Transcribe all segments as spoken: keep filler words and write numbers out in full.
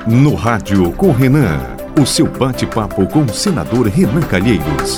No Rádio com Renan, o seu bate-papo com o senador Renan Calheiros.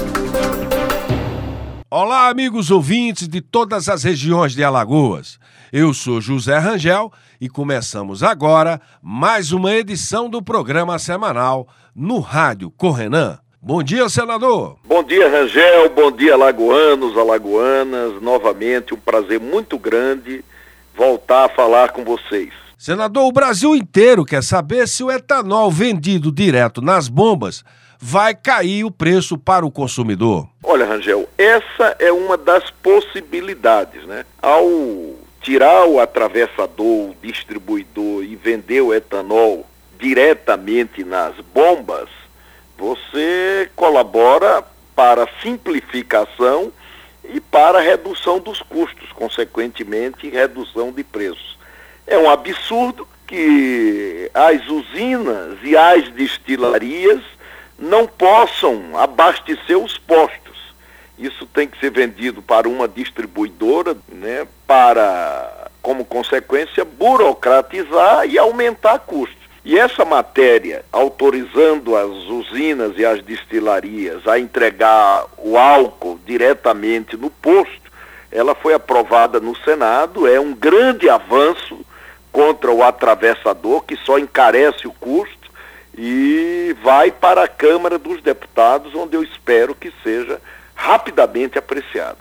Olá, amigos ouvintes de todas as regiões de Alagoas. Eu sou José Rangel e começamos agora mais uma edição do programa semanal No Rádio com Renan. Bom dia, senador. Bom dia, Rangel. Bom dia, alagoanos, alagoanas. Novamente, um prazer muito grande voltar a falar com vocês. Senador, o Brasil inteiro quer saber se o etanol vendido direto nas bombas vai cair o preço para o consumidor. Olha, Rangel, essa é uma das possibilidades, né? Ao tirar o atravessador, o distribuidor e vender o etanol diretamente nas bombas, você colabora para a simplificação e para a redução dos custos, consequentemente, redução de preços. É um absurdo que as usinas e as destilarias não possam abastecer os postos. Isso tem que ser vendido para uma distribuidora, né, para, como consequência, burocratizar e aumentar custos. E essa matéria, autorizando as usinas e as destilarias a entregar o álcool diretamente no posto, ela foi aprovada no Senado, é um grande avanço contra o atravessador, que só encarece o custo, e vai para a Câmara dos Deputados, onde eu espero que seja rapidamente apreciada.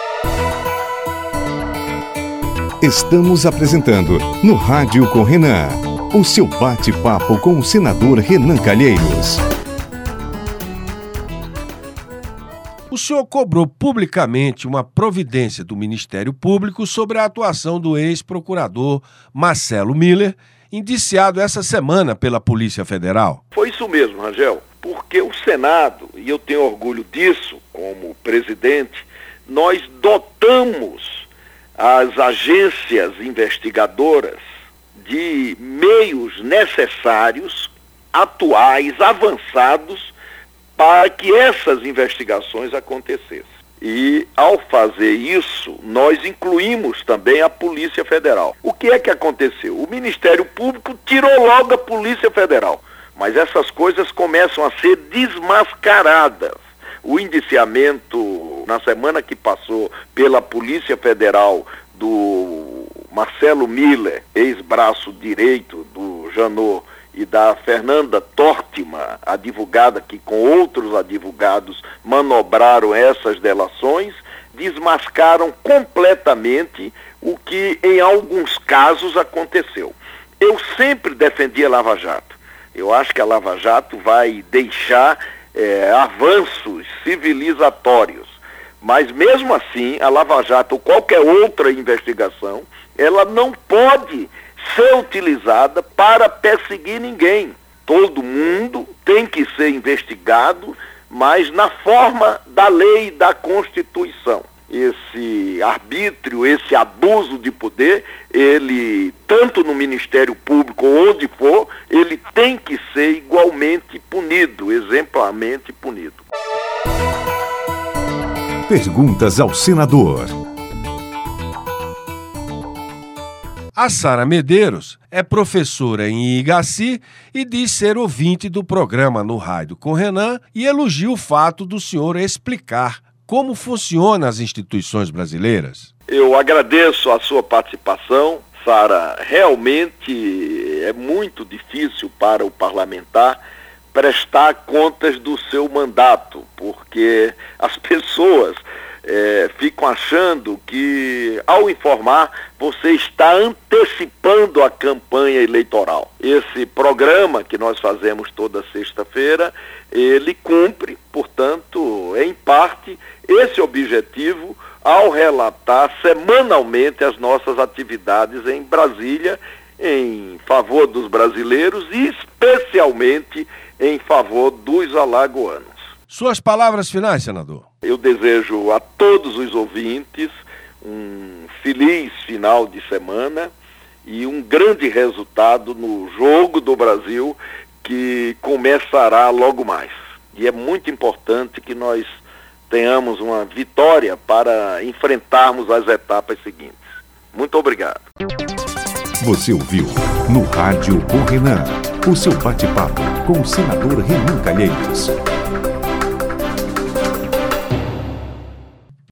Estamos apresentando No Rádio com Renan, o seu bate-papo com o senador Renan Calheiros. O senhor cobrou publicamente uma providência do Ministério Público sobre a atuação do ex-procurador Marcelo Miller, indiciado essa semana pela Polícia Federal. Foi isso mesmo, Rangel, porque o Senado, e eu tenho orgulho disso como presidente, nós dotamos as agências investigadoras de meios necessários, atuais, avançados, para que essas investigações acontecessem. E, ao fazer isso, nós incluímos também a Polícia Federal. O que é que aconteceu? O Ministério Público tirou logo a Polícia Federal, mas essas coisas começam a ser desmascaradas. O indiciamento, na semana que passou, pela Polícia Federal do Marcelo Miller, ex-braço direito do Janot, e da Fernanda Tortima, advogada que com outros advogados manobraram essas delações, desmascaram completamente o que em alguns casos aconteceu. Eu sempre defendi a Lava Jato. Eu acho que a Lava Jato vai deixar é, avanços civilizatórios. Mas mesmo assim, a Lava Jato ou qualquer outra investigação, ela não pode ser utilizada para perseguir ninguém. Todo mundo tem que ser investigado, mas na forma da lei e da Constituição. Esse arbítrio, esse abuso de poder, ele, tanto no Ministério Público ou onde for, ele tem que ser igualmente punido, exemplarmente punido. Perguntas ao senador. A Sara Medeiros é professora em Igaci e diz ser ouvinte do programa No Rádio com Renan e elogia o fato do senhor explicar como funcionam as instituições brasileiras. Eu agradeço a sua participação, Sara. Realmente é muito difícil para o parlamentar prestar contas do seu mandato, porque as pessoas É, ficam achando que, ao informar, você está antecipando a campanha eleitoral. Esse programa que nós fazemos toda sexta-feira, ele cumpre, portanto, em parte, esse objetivo ao relatar semanalmente as nossas atividades em Brasília, em favor dos brasileiros e especialmente em favor dos alagoanos. Suas palavras finais, senador. Eu desejo a todos os ouvintes um feliz final de semana e um grande resultado no Jogo do Brasil, que começará logo mais. E é muito importante que nós tenhamos uma vitória para enfrentarmos as etapas seguintes. Muito obrigado. Você ouviu no Rádio com Renan. O seu bate-papo com o senador Renan Calheiros.